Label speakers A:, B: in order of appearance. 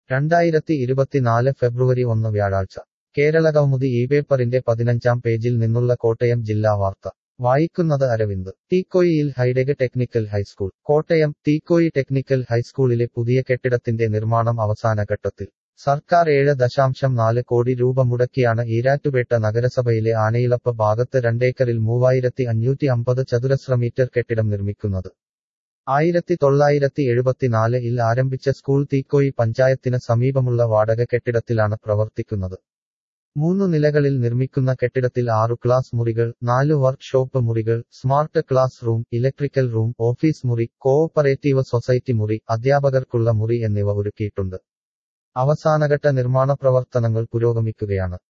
A: 2024 ഫെബ്രുവരി 1 വ്യാഴാഴ്ച കേരളകൗമുദി പേപ്പറിന്റെ 15-ാം പേജിൽ നിന്നുള്ള കോട്ടയം ജില്ലാ വാർത്ത വായിക്കുന്നത് അരവിന്ദ്. തീക്കോയിയിൽ high tech technical high school. Kottayam. Theekoy technical ഹൈസ്കൂളിലെ പുതിയ കെട്ടിടത്തിന്റെ നിർമ്മാണം അവസാന ഘട്ടത്തിൽ. സർക്കാർ 7.4 കോടി രൂപ മുടക്കിയാണ് ഈരാറ്റുപേട്ട നഗരസഭയിലെ ആനയിളപ്പ് ഭാഗത്ത് 2 ഏക്കറിൽ 3550 ചതുരശ്ര മീറ്റർ കെട്ടിടം നിർമ്മിക്കുന്നത്. 1974-ൽ ആരംഭിച്ച സ്കൂൾ തീക്കോയി പഞ്ചായത്തിന് സമീപമുള്ള വാടക കെട്ടിടത്തിലാണ് പ്രവർത്തിക്കുന്നത്. 3 നിലകളിൽ നിർമ്മിക്കുന്ന കെട്ടിടത്തിൽ 6 ക്ലാസ് മുറികൾ, 4 വർക്ക് ഷോപ്പ് മുറികൾ, smart class room, electrical room, office മുറി, കോഓപ്പറേറ്റീവ് സൊസൈറ്റി മുറി, അധ്യാപകർക്കുള്ള മുറി എന്നിവ ഒരുക്കിയിട്ടുണ്ട്. അവസാനഘട്ട നിർമ്മാണ പ്രവർത്തനങ്ങൾ പുരോഗമിക്കുകയാണ്.